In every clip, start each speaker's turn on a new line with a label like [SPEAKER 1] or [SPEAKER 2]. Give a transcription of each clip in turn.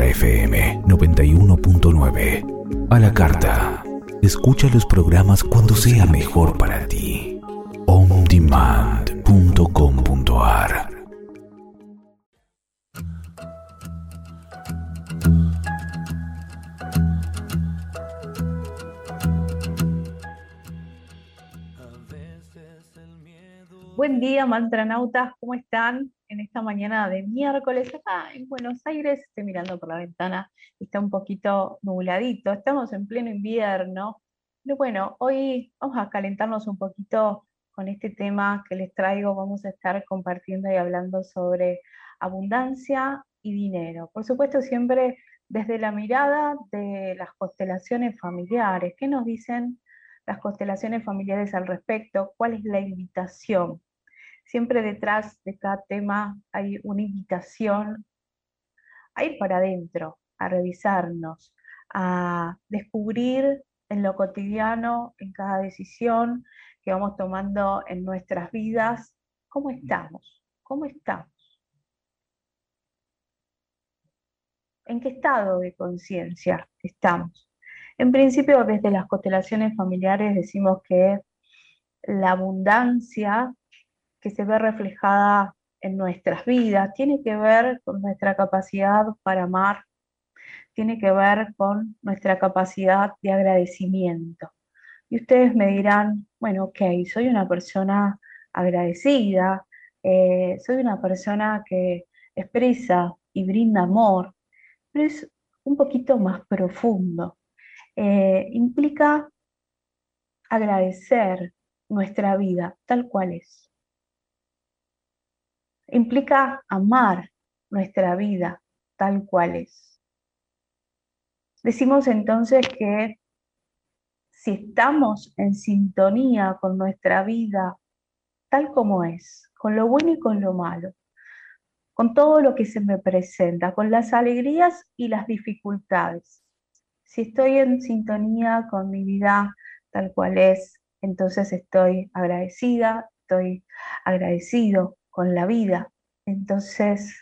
[SPEAKER 1] FM 91.9. A la carta. Escucha los programas cuando sea mejor para ti. ondemand.com.ar.
[SPEAKER 2] Buen día, mantranautas, ¿cómo están? En esta mañana de miércoles, acá en Buenos Aires, estoy mirando por la ventana, está un poquito nubladito, estamos en pleno invierno, pero bueno, hoy vamos a calentarnos un poquito con este tema que les traigo. Vamos a estar compartiendo y hablando sobre abundancia y dinero. Por supuesto, siempre desde la mirada de las constelaciones familiares. ¿Qué nos dicen las constelaciones familiares al respecto? ¿Cuál es la invitación? Siempre detrás de cada tema hay una invitación a ir para adentro, a revisarnos, a descubrir en lo cotidiano, en cada decisión que vamos tomando en nuestras vidas, cómo estamos, en qué estado de conciencia estamos. En principio, desde las constelaciones familiares decimos que la abundancia que se ve reflejada en nuestras vidas tiene que ver con nuestra capacidad para amar, tiene que ver con nuestra capacidad de agradecimiento. Y ustedes me dirán, bueno, ok, soy una persona agradecida, soy una persona que expresa y brinda amor, pero es un poquito más profundo. Implica agradecer nuestra vida tal cual es. Implica amar nuestra vida tal cual es. Decimos entonces que si estamos en sintonía con nuestra vida tal como es, con lo bueno y con lo malo, con todo lo que se me presenta, con las alegrías y las dificultades, si estoy en sintonía con mi vida tal cual es, entonces estoy agradecida, estoy agradecido con la vida. Entonces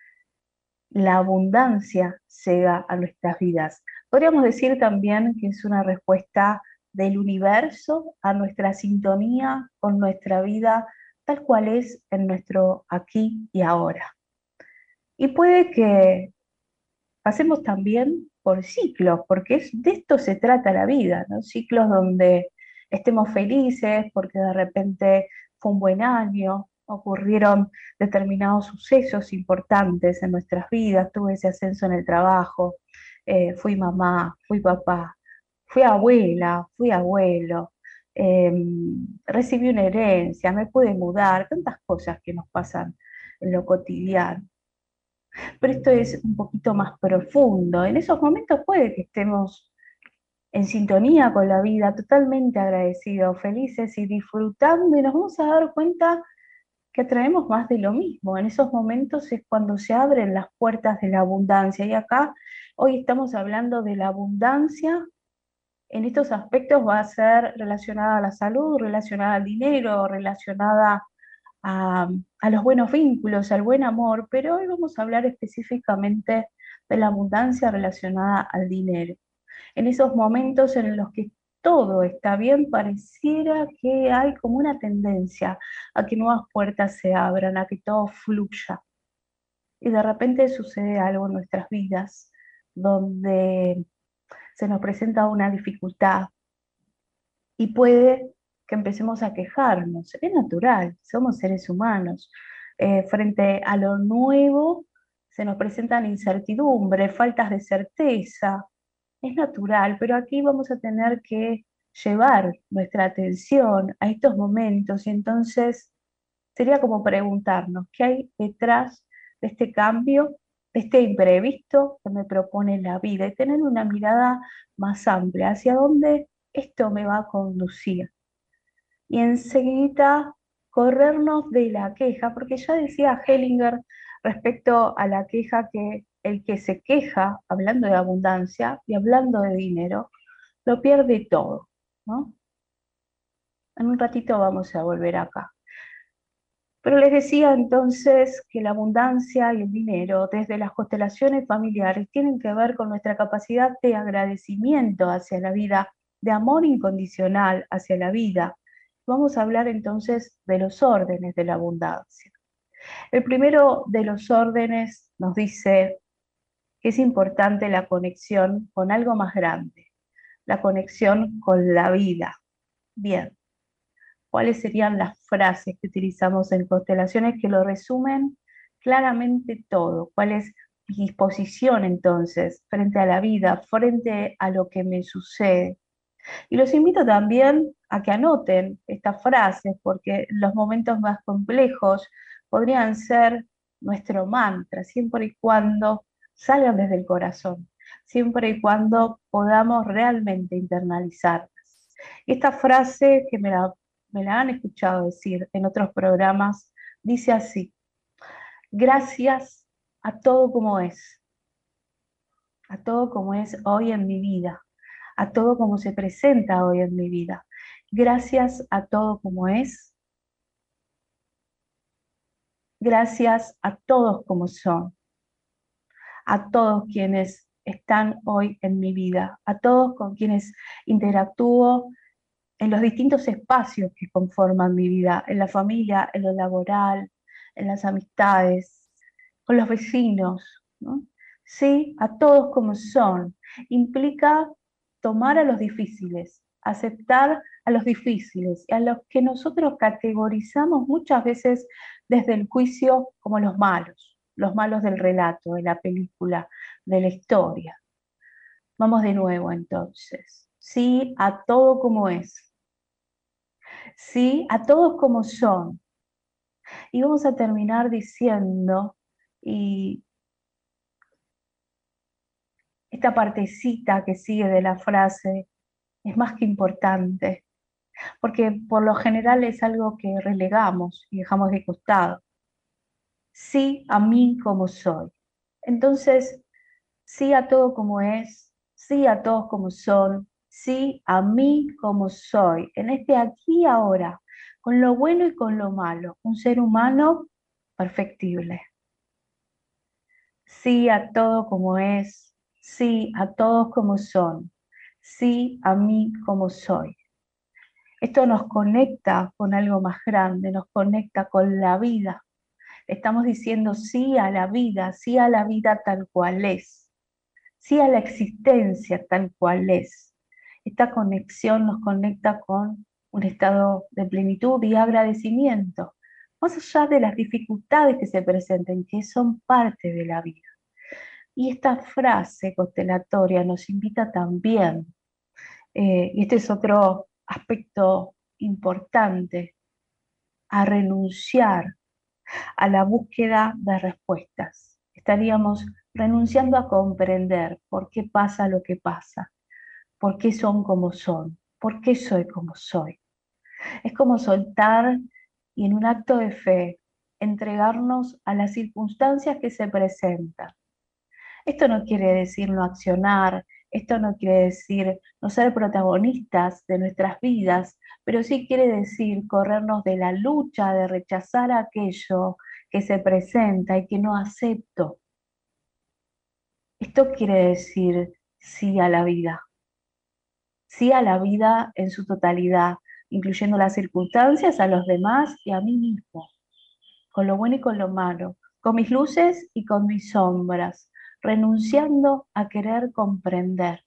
[SPEAKER 2] la abundancia llega a nuestras vidas. Podríamos decir también que es una respuesta del universo a nuestra sintonía con nuestra vida tal cual es en nuestro aquí y ahora. Y puede que pasemos también por ciclos, porque de esto se trata la vida, ¿no? Ciclos donde estemos felices porque de repente fue un buen año, ocurrieron determinados sucesos importantes en nuestras vidas, tuve ese ascenso en el trabajo, fui mamá, fui papá, fui abuela, fui abuelo, eh, recibí una herencia, me pude mudar, tantas cosas que nos pasan en lo cotidiano. Pero esto es un poquito más profundo. En esos momentos puede que estemos en sintonía con la vida, totalmente agradecidos, felices y disfrutando, y nos vamos a dar cuenta que atraemos más de lo mismo. En esos momentos es cuando se abren las puertas de la abundancia. Y acá hoy estamos hablando de la abundancia. En estos aspectos va a ser relacionada a la salud, relacionada al dinero, relacionada a, a los buenos vínculos, al buen amor, pero hoy vamos a hablar específicamente de la abundancia relacionada al dinero. En esos momentos en los que todo está bien, pareciera que hay como una tendencia a que nuevas puertas se abran, a que todo fluya. Y de repente sucede algo en nuestras vidas donde se nos presenta una dificultad y puede que empecemos a quejarnos. Es natural, somos seres humanos. Frente a lo nuevo se nos presentan incertidumbres, faltas de certeza. Es natural, pero aquí vamos a tener que llevar nuestra atención a estos momentos y entonces sería como preguntarnos, ¿qué hay detrás de este cambio, de este imprevisto que me propone la vida? Y tener una mirada más amplia, hacia dónde esto me va a conducir. Y enseguida corrernos de la queja, porque ya decía Hellinger respecto a la queja que el que se queja, hablando de abundancia y hablando de dinero, lo pierde todo, ¿no? En un ratito vamos a volver acá. Pero les decía entonces que la abundancia y el dinero desde las constelaciones familiares tienen que ver con nuestra capacidad de agradecimiento hacia la vida, de amor incondicional hacia la vida. Vamos a hablar entonces de los órdenes de la abundancia. El primero de los órdenes nos dice que es importante la conexión con algo más grande, la conexión con la vida. Bien, ¿cuáles serían las frases que utilizamos en constelaciones que lo resumen claramente todo? ¿Cuál es mi disposición entonces frente a la vida, frente a lo que me sucede? Y los invito también a que anoten estas frases, porque los momentos más complejos podrían ser nuestro mantra, siempre y cuando salgan desde el corazón, siempre y cuando podamos realmente internalizarlas. Y esta frase que me la han escuchado decir en otros programas, dice así: gracias a todo como es, a todo como es hoy en mi vida, a todo como se presenta hoy en mi vida. Gracias a todo como es, gracias a todos como son, a todos quienes están hoy en mi vida, a todos con quienes interactúo en los distintos espacios que conforman mi vida, en la familia, en lo laboral, en las amistades, con los vecinos, ¿no? Sí, a todos como son. Implica tomar a los difíciles, aceptar a los difíciles, a los que nosotros categorizamos muchas veces desde el juicio como los malos del relato, de la película, de la historia. Vamos de nuevo entonces. Sí, a todo como es. Sí, a todos como son. Y vamos a terminar diciendo, y esta partecita que sigue de la frase es más que importante, porque por lo general es algo que relegamos y dejamos de costado. Sí a mí como soy. Entonces, sí a todo como es, sí a todos como son, sí a mí como soy, en este aquí y ahora, con lo bueno y con lo malo, un ser humano perfectible. Sí a todo como es, sí a todos como son, sí a mí como soy. Esto nos conecta con algo más grande, nos conecta con la vida. Estamos diciendo sí a la vida tal cual es, sí a la existencia tal cual es. Esta conexión nos conecta con un estado de plenitud y agradecimiento, más allá de las dificultades que se presenten, que son parte de la vida. Y esta frase constelatoria nos invita también, y este es otro aspecto importante, a renunciar a la búsqueda de respuestas. Estaríamos renunciando a comprender por qué pasa lo que pasa, por qué son como son, por qué soy como soy. Es como soltar y en un acto de fe entregarnos a las circunstancias que se presentan. Esto no quiere decir no accionar, esto no quiere decir no ser protagonistas de nuestras vidas, pero sí quiere decir corrernos de la lucha, de rechazar aquello que se presenta y que no acepto. Esto quiere decir sí a la vida en su totalidad, incluyendo las circunstancias, a los demás y a mí mismo, con lo bueno y con lo malo, con mis luces y con mis sombras, renunciando a querer comprender.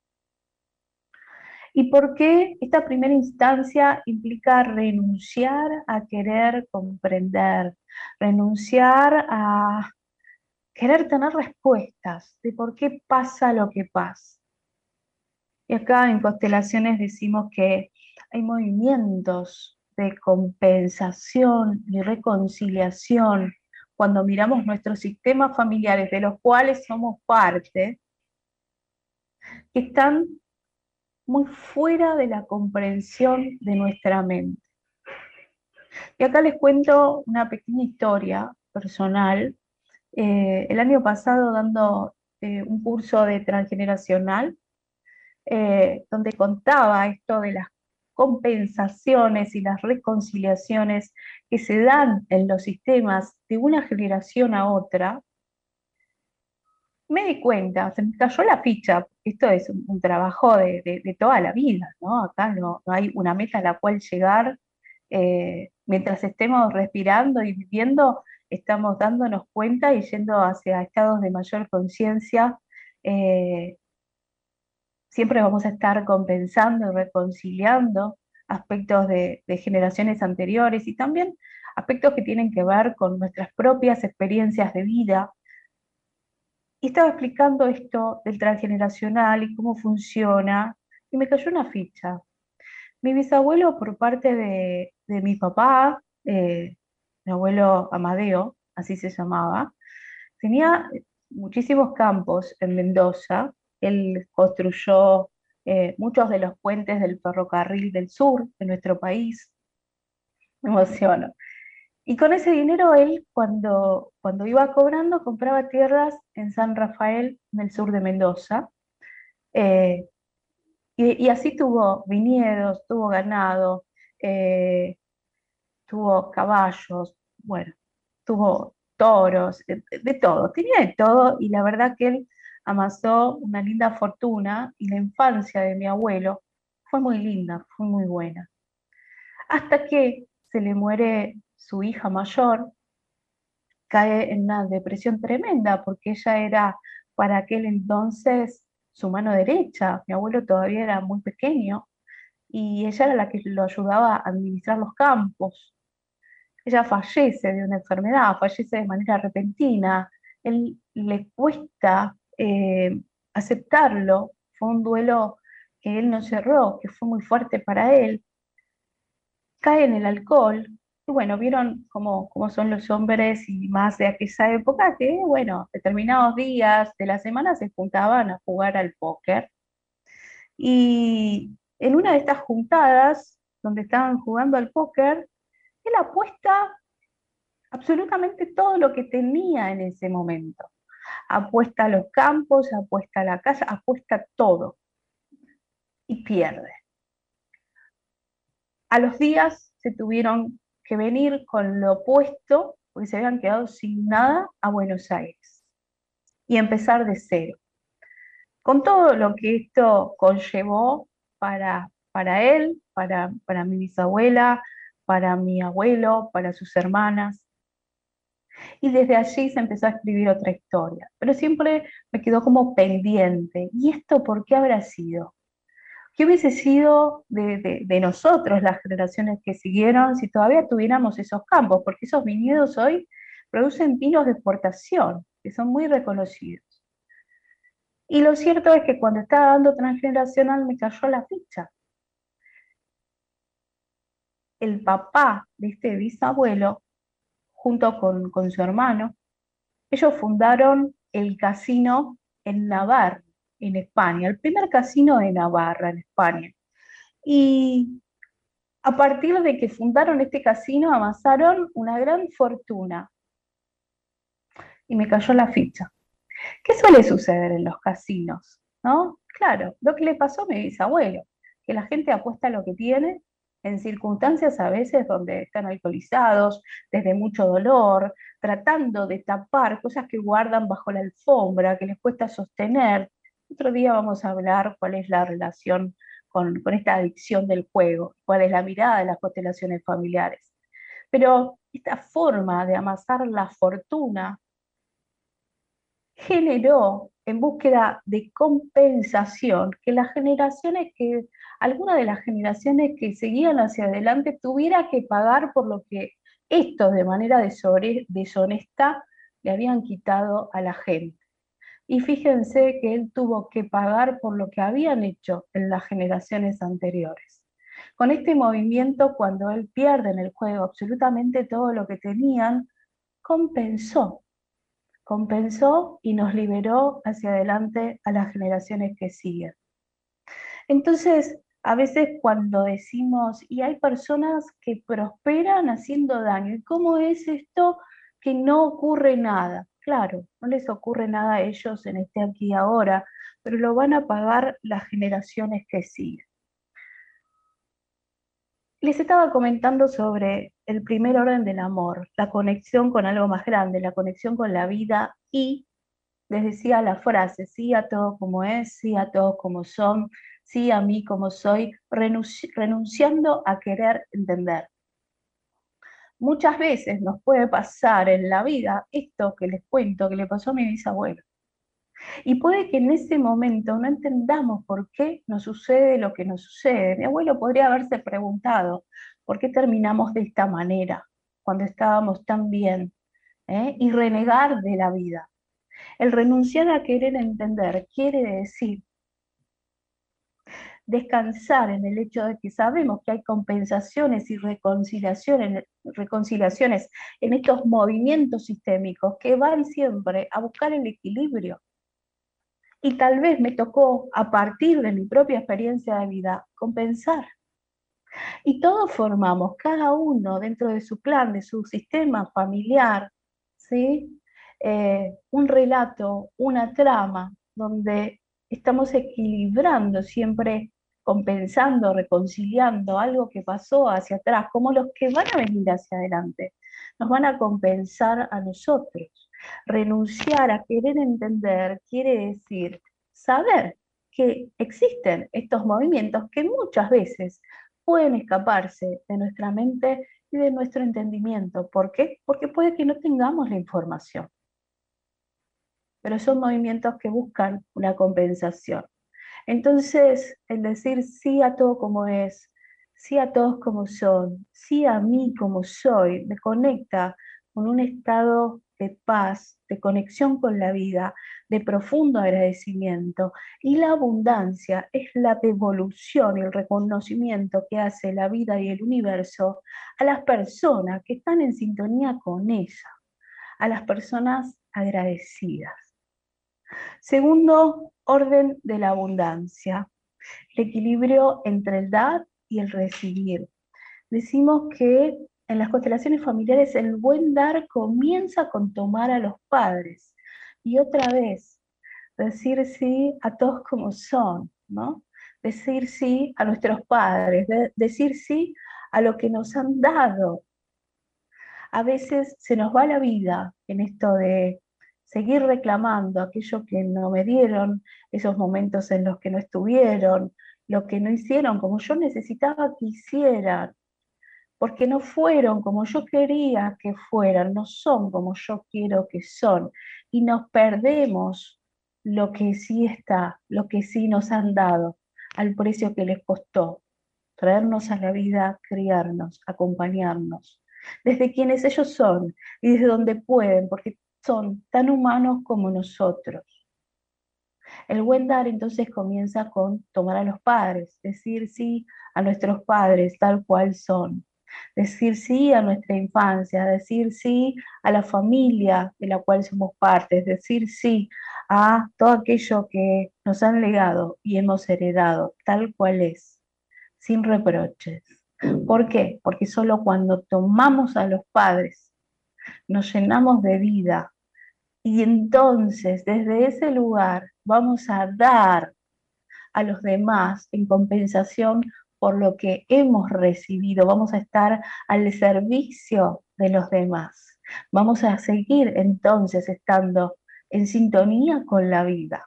[SPEAKER 2] ¿Y por qué esta primera instancia implica renunciar a querer comprender, renunciar a querer tener respuestas de por qué pasa lo que pasa? Y acá en constelaciones decimos que hay movimientos de compensación y reconciliación cuando miramos nuestros sistemas familiares, de los cuales somos parte, que están muy fuera de la comprensión de nuestra mente. Y acá les cuento una pequeña historia personal. El año pasado dando un curso de transgeneracional, donde contaba esto de las compensaciones y las reconciliaciones que se dan en los sistemas de una generación a otra, me di cuenta, se me cayó la ficha. Esto es un trabajo de toda la vida, ¿no? Acá no hay una meta a la cual llegar. Mientras estemos respirando y viviendo, estamos dándonos cuenta y yendo hacia estados de mayor conciencia. eh, Siempre vamos a estar compensando y reconciliando aspectos de generaciones anteriores y también aspectos que tienen que ver con nuestras propias experiencias de vida. Y estaba explicando esto del transgeneracional y cómo funciona, y me cayó una ficha. Mi bisabuelo por parte de mi papá, mi abuelo Amadeo, así se llamaba, tenía muchísimos campos en Mendoza. Él construyó muchos de los puentes del ferrocarril del sur de nuestro país. Me emociono. Y con ese dinero él, cuando iba cobrando, compraba tierras en San Rafael, en el sur de Mendoza. eh, y así tuvo viñedos, tuvo ganado, eh, tuvo caballos, bueno, tuvo toros, de todo, tenía de todo y la verdad que él amasó una linda fortuna y la infancia de mi abuelo fue muy linda, fue muy buena. Hasta que se le muere su hija mayor, cae en una depresión tremenda porque ella era para aquel entonces su mano derecha, mi abuelo todavía era muy pequeño y ella era la que lo ayudaba a administrar los campos. Ella fallece de una enfermedad, fallece de manera repentina. Él le cuesta aceptarlo. Fue un duelo que él no cerró, que fue muy fuerte para él. Cae en el alcohol. Y bueno, vieron cómo son los hombres y más de aquella época que, bueno, determinados días de la semana se juntaban a jugar al póker. Y en una de estas juntadas, donde estaban jugando al póker, él apuesta absolutamente todo lo que tenía en ese momento. Apuesta a los campos, apuesta a la casa, apuesta todo y pierde. A los días se tuvieron que venir con lo opuesto, porque se habían quedado sin nada, a Buenos Aires y empezar de cero. Con todo lo que esto conllevó para él, para mi bisabuela, para mi abuelo, para sus hermanas. Y desde allí se empezó a escribir otra historia, pero siempre me quedó como pendiente. ¿Y esto por qué habrá sido? ¿Qué hubiese sido de nosotros, las generaciones que siguieron, si todavía tuviéramos esos campos? Porque esos viñedos hoy producen vinos de exportación, que son muy reconocidos. Y lo cierto es que cuando estaba dando transgeneracional me cayó la ficha. El papá de este bisabuelo, junto con su hermano, ellos fundaron el casino en Navarra, en España, el primer casino de Navarra, en España. Y a partir de que fundaron este casino, amasaron una gran fortuna. Y me cayó la ficha. ¿Qué suele suceder en los casinos? ¿No? Claro, lo que le pasó a mi bisabuelo, que la gente apuesta lo que tiene en circunstancias a veces donde están alcoholizados, desde mucho dolor, tratando de tapar cosas que guardan bajo la alfombra, que les cuesta sostener. Otro día vamos a hablar cuál es la relación con esta adicción del juego, cuál es la mirada de las constelaciones familiares. Pero esta forma de amasar la fortuna generó en búsqueda de compensación que alguna de las generaciones que seguían hacia adelante tuviera que pagar por lo que estos de manera deshonesta le habían quitado a la gente. Y fíjense que él tuvo que pagar por lo que habían hecho en las generaciones anteriores. Con este movimiento, cuando él pierde en el juego absolutamente todo lo que tenían, compensó compensó y nos liberó hacia adelante a las generaciones que siguen. Entonces, a veces cuando decimos, y hay personas que prosperan haciendo daño, ¿y cómo es esto que no ocurre nada? Claro, no les ocurre nada a ellos en este aquí y ahora, pero lo van a pagar las generaciones que siguen. Les estaba comentando sobre el primer orden del amor, la conexión con algo más grande, la conexión con la vida y les decía la frase, sí a todo como es, sí a todos como son, sí a mí como soy, renunciando a querer entender. Muchas veces nos puede pasar en la vida esto que les cuento que le pasó a mi bisabuelo. Y puede que en ese momento no entendamos por qué nos sucede lo que nos sucede. Mi abuelo podría haberse preguntado, ¿por qué terminamos de esta manera cuando estábamos tan bien? Y renegar de la vida. El renunciar a querer entender quiere decir descansar en el hecho de que sabemos que hay compensaciones y reconciliaciones en estos movimientos sistémicos que van siempre a buscar el equilibrio. Y tal vez me tocó, a partir de mi propia experiencia de vida, compensar. Y todos formamos, cada uno dentro de su clan, de su sistema familiar, ¿sí? Un relato, una trama, donde estamos equilibrando siempre, compensando, reconciliando algo que pasó hacia atrás, como los que van a venir hacia adelante, nos van a compensar a nosotros. Renunciar a querer entender quiere decir saber que existen estos movimientos que muchas veces pueden escaparse de nuestra mente y de nuestro entendimiento. ¿Por qué? Porque puede que no tengamos la información, pero son movimientos que buscan una compensación. Entonces, el decir sí a todo como es, sí a todos como son, sí a mí como soy, me conecta con un estado de paz, de conexión con la vida, de profundo agradecimiento. Y la abundancia es la devolución y el reconocimiento que hace la vida y el universo a las personas que están en sintonía con ella, a las personas agradecidas. Segundo orden de la abundancia, el equilibrio entre el dar y el recibir. Decimos que en las constelaciones familiares el buen dar comienza con tomar a los padres y otra vez decir sí a todos como son, ¿no? Decir sí a nuestros padres, decir sí a lo que nos han dado. A veces se nos va la vida en esto de seguir reclamando aquello que no me dieron, esos momentos en los que no estuvieron, lo que no hicieron como yo necesitaba que hicieran, porque no fueron como yo quería que fueran, no son como yo quiero que son, y nos perdemos lo que sí está, lo que sí nos han dado, al precio que les costó traernos a la vida, criarnos, acompañarnos, desde quienes ellos son y desde donde pueden, porque son tan humanos como nosotros. El buen dar entonces comienza con tomar a los padres, decir sí a nuestros padres tal cual son, decir sí a nuestra infancia, decir sí a la familia de la cual somos partes, decir sí a todo aquello que nos han legado y hemos heredado tal cual es, sin reproches. ¿Por qué? Porque solo cuando tomamos a los padres nos llenamos de vida y entonces desde ese lugar vamos a dar a los demás en compensación por lo que hemos recibido, vamos a estar al servicio de los demás, vamos a seguir entonces estando en sintonía con la vida.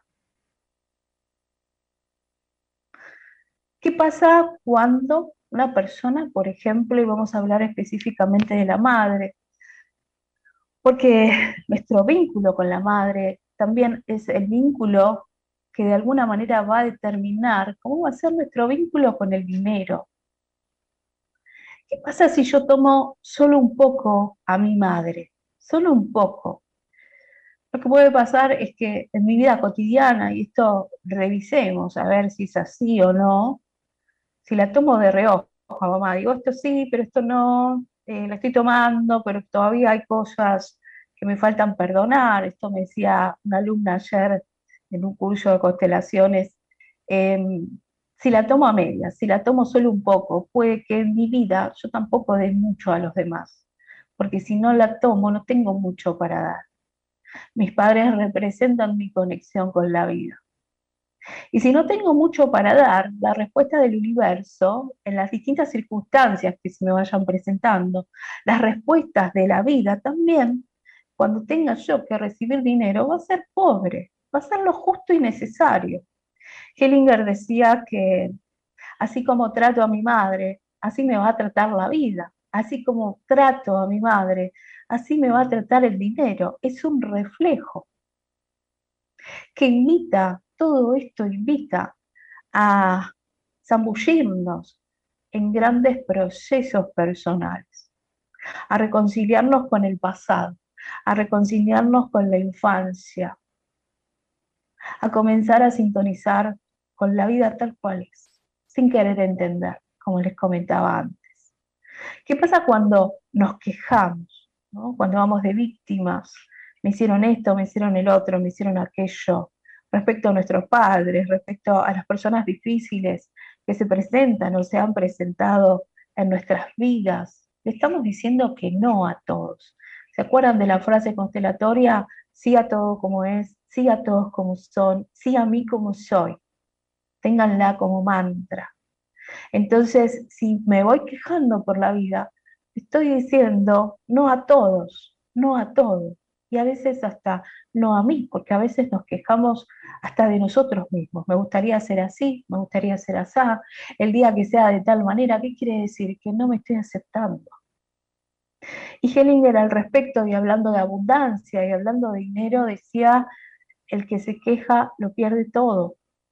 [SPEAKER 2] ¿Qué pasa cuando una persona, por ejemplo, y vamos a hablar específicamente de la madre, porque nuestro vínculo con la madre también es el vínculo que de alguna manera va a determinar cómo va a ser nuestro vínculo con el dinero? ¿Qué pasa si yo tomo solo un poco a mi madre? Solo un poco. Lo que puede pasar es que en mi vida cotidiana, y esto revisemos a ver si es así o no, si la tomo de reojo, mamá, digo esto sí, pero esto no, la estoy tomando, pero todavía hay cosas que me faltan perdonar. Esto me decía una alumna ayer en un curso de constelaciones. Si la tomo a medias, si la tomo solo un poco, puede que en mi vida yo tampoco dé mucho a los demás, porque si no la tomo no tengo mucho para dar. Mis padres representan mi conexión con la vida. Y si no tengo mucho para dar, la respuesta del universo, en las distintas circunstancias que se me vayan presentando, las respuestas de la vida también, cuando tenga yo que recibir dinero, va a ser pobre, va a ser lo justo y necesario. Hellinger decía que así como trato a mi madre, así me va a tratar la vida. Así como trato a mi madre, así me va a tratar el dinero. Es un reflejo que invita, todo esto invita a zambullirnos en grandes procesos personales, a reconciliarnos con el pasado, a reconciliarnos con la infancia, a comenzar a sintonizar con la vida tal cual es, sin querer entender, como les comentaba antes. ¿Qué pasa cuando nos quejamos, ¿no? Cuando vamos de víctimas? Me hicieron esto, me hicieron el otro, me hicieron aquello, respecto a nuestros padres, respecto a las personas difíciles que se presentan o se han presentado en nuestras vidas. Le estamos diciendo que no a todos. ¿Se acuerdan de la frase constelatoria? Sí a todo como es, sí a todos como son, sí a mí como soy. Ténganla como mantra. Entonces, si me voy quejando por la vida, estoy diciendo no a todos, no a todo. Y a veces hasta no a mí, porque a veces nos quejamos hasta de nosotros mismos. Me gustaría ser así, me gustaría ser así. El día que sea de tal manera, ¿qué quiere decir? Que no me estoy aceptando. Y Hellinger al respecto, y hablando de abundancia y hablando de dinero, decía, el que se queja lo pierde todo.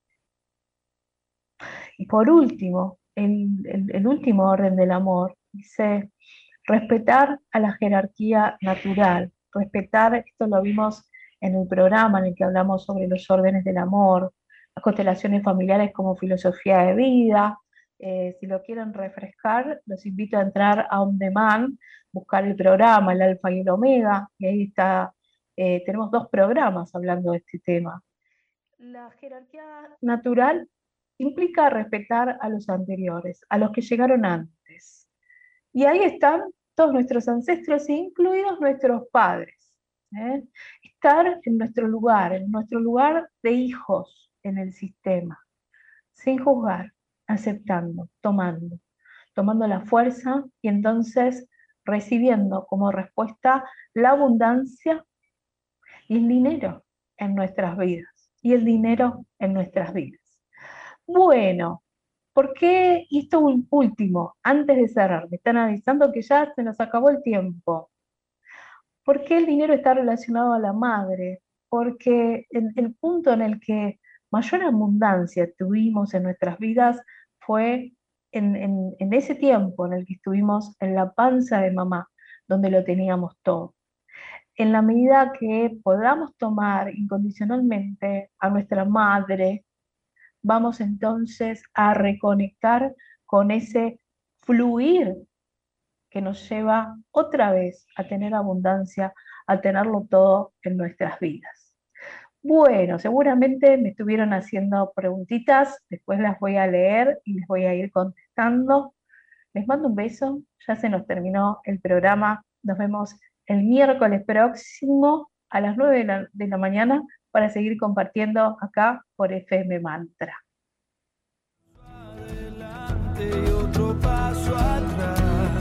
[SPEAKER 2] Y por último, el último orden del amor, dice, respetar a la jerarquía natural, respetar, esto lo vimos en el programa en el que hablamos sobre los órdenes del amor, las constelaciones familiares como filosofía de vida. Si lo quieren refrescar, los invito a entrar a On Demand, buscar el programa, el Alfa y el Omega, y ahí está, tenemos 2 programas hablando de este tema. La jerarquía natural implica respetar a los anteriores, a los que llegaron antes. Y ahí están todos nuestros ancestros, incluidos nuestros padres. Estar en nuestro lugar de hijos en el sistema, sin juzgar, aceptando, tomando la fuerza y entonces recibiendo como respuesta la abundancia y el dinero en nuestras vidas. Y el dinero en nuestras vidas. Bueno, ¿por qué? Y esto último, antes de cerrar, me están avisando que ya se nos acabó el tiempo. ¿Por qué el dinero está relacionado a la madre? Porque el punto en el que mayor abundancia tuvimos en nuestras vidas fue en ese tiempo en el que estuvimos en la panza de mamá, donde lo teníamos todo. En la medida que podamos tomar incondicionalmente a nuestra madre, vamos entonces a reconectar con ese fluir que nos lleva otra vez a tener abundancia, a tenerlo todo en nuestras vidas. Bueno, seguramente me estuvieron haciendo preguntitas, después las voy a leer y les voy a ir contestando. Les mando un beso, ya se nos terminó el programa, nos vemos el miércoles próximo a las 9 de la mañana para seguir compartiendo acá por FM Mantra.
[SPEAKER 3] Adelante y otro paso atrás.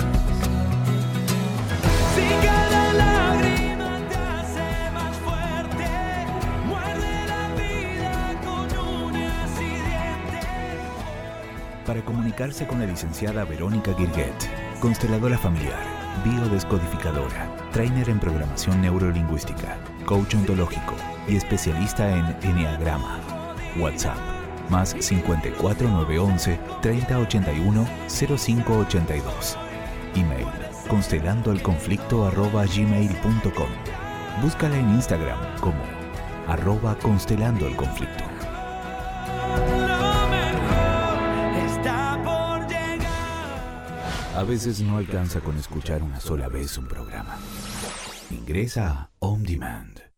[SPEAKER 3] Si cada lágrima te hace más fuerte, muerde la vida con uñas y dientes.
[SPEAKER 1] Para comunicarse con la licenciada Verónica Guirguet, consteladora familiar, biodescodificadora, trainer en programación neurolingüística, coach ontológico y especialista en Enneagrama. WhatsApp, más 54 911 3081 0582. Email, constelandoelconflicto@gmail.com. Búscala en Instagram como @constelandoelconflicto. A veces no alcanza con escuchar una sola vez un programa. Ingresa a On Demand.